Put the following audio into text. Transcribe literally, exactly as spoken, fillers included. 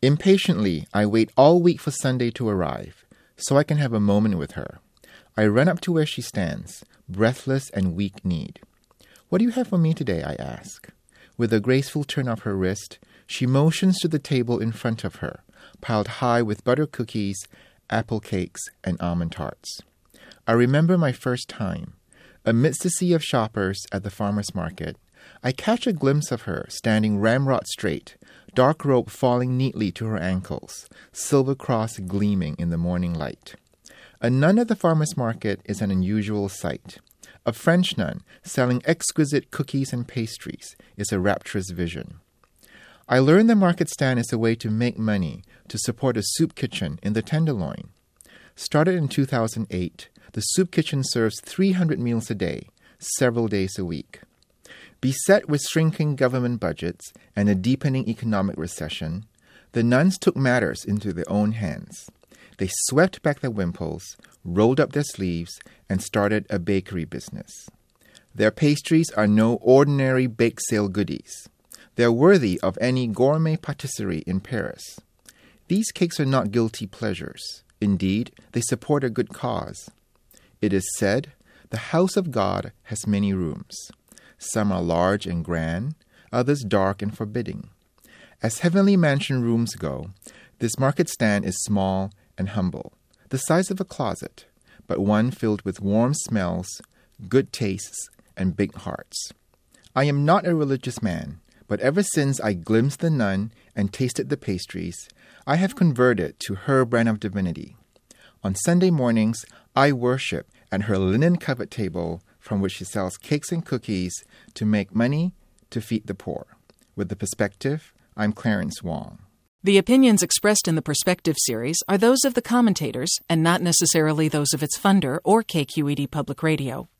Impatiently, I wait all week for Sunday to arrive, so I can have a moment with her. I run up to where she stands, breathless and weak-kneed. "What do you have for me today?" I ask. With a graceful turn of her wrist, she motions to the table in front of her, piled high with butter cookies, apple cakes, and almond tarts. I remember my first time. Amidst a sea of shoppers at the farmer's market, I catch a glimpse of her standing ramrod straight, dark robe falling neatly to her ankles, silver cross gleaming in the morning light. A nun at the farmer's market is an unusual sight. A French nun selling exquisite cookies and pastries is a rapturous vision. I learned the market stand is a way to make money to support a soup kitchen in the Tenderloin. Started in two thousand eight, the soup kitchen serves three hundred meals a day, several days a week. Beset with shrinking government budgets and a deepening economic recession, the nuns took matters into their own hands. They swept back their wimples, rolled up their sleeves, and started a bakery business. Their pastries are no ordinary bake sale goodies. They're worthy of any gourmet patisserie in Paris. These cakes are not guilty pleasures. Indeed, they support a good cause. It is said, the house of God has many rooms. Some are large and grand, others dark and forbidding. As heavenly mansion rooms go, this market stand is small and humble, the size of a closet, but one filled with warm smells, good tastes, and big hearts. I am not a religious man, but ever since I glimpsed the nun and tasted the pastries, I have converted to her brand of divinity. On Sunday mornings, I worship at her linen-covered table from which she sells cakes and cookies to make money to feed the poor. With The Perspective, I'm Clarence Wong. The opinions expressed in the Perspective series are those of the commentators and not necessarily those of its funder or K Q E D Public Radio.